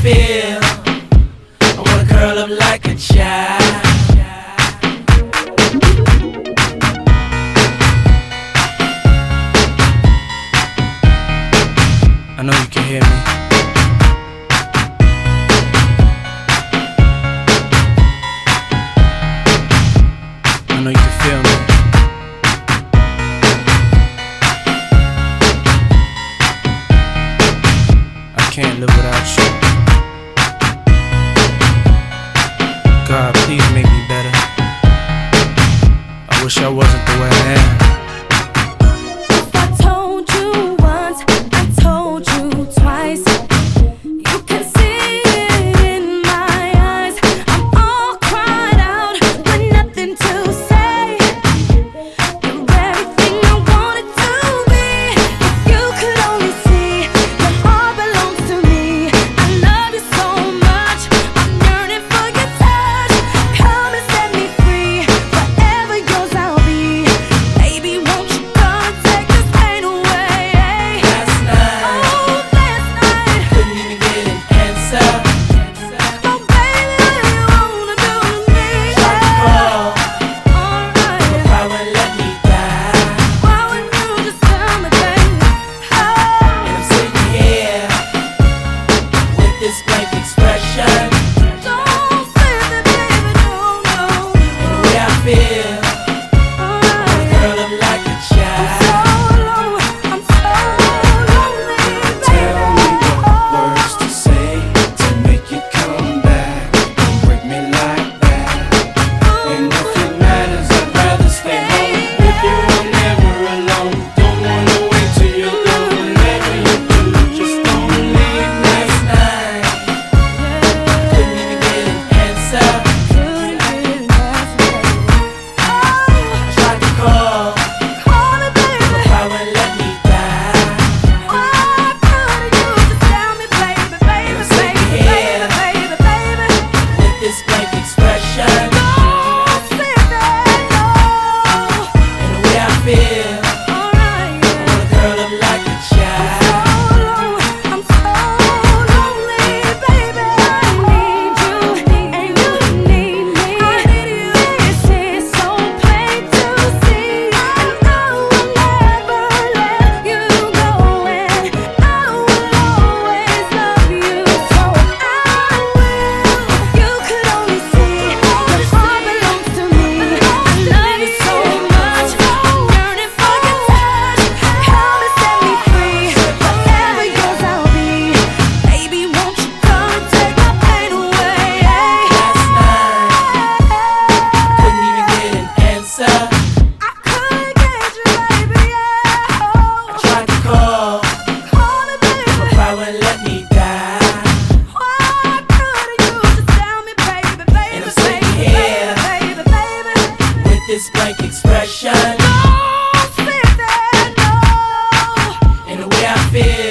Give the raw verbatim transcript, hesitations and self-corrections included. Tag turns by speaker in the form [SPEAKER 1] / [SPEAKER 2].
[SPEAKER 1] feel. I wanna curl up like a child. I know you can hear me. I know you can feel me. I can't live without you. God, please make me better. I wish I wasn't the way I am. This blank expression, and the way I feel.